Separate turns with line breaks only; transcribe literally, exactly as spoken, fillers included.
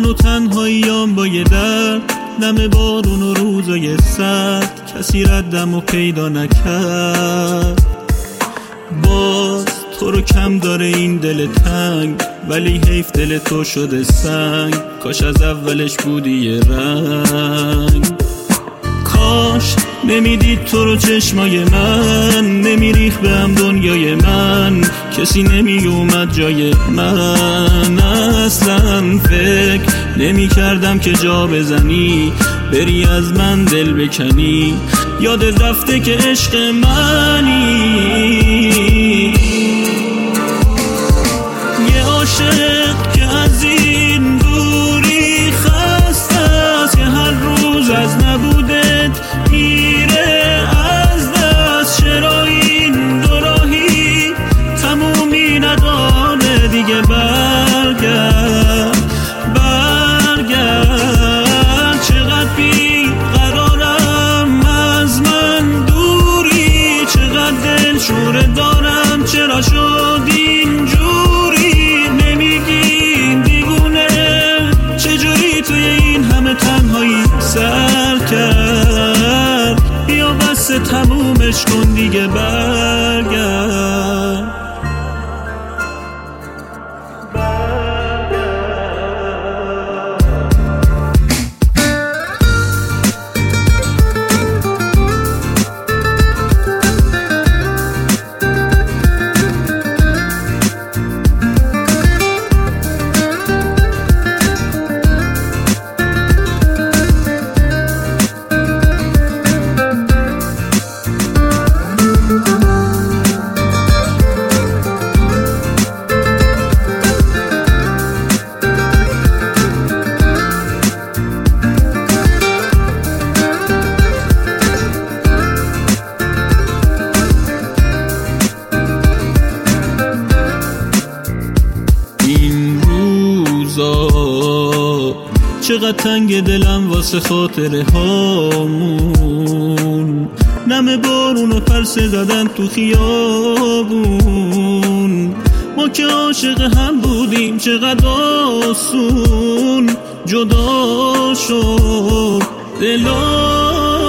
و تنهاییام با یه درد، نم بارون و روزای سرد، کسی ردم و پیدا نکرد. باز تو رو کم داره این دل تنگ، ولی حیف دل تو شده سنگ. کاش از اولش بودی یه رنگ، کاش نمیدید تو رو چشمای من، نمیریخ به هم دنیای من، کسی نمی اومد جای من. اصلا فکر نمی کردم که جا بزنی، بری از من دل بکنی، یاد رفته که عشق منی. یه عاشق که از این دوری خسته است، که هر روز از نبودت میره از دست. چرا این دو راهی تمومی نداره دیگه؟ برگرد برگرد، چقدر بی قرارم از من دوری، چقدر دلشوره دارم، چرا شد اینجوری؟ نمیگین دیگونه، چجوری توی این همه تنهایی سر کرد؟ بیا بس تمومش کن دیگه، برگرد. چقدر تنگ دلم واسه خاطره هامون، نم بارون و پرسه زدن تو خیابون. ما که عاشق هم بودیم چقدر آسون جدا شد دلم.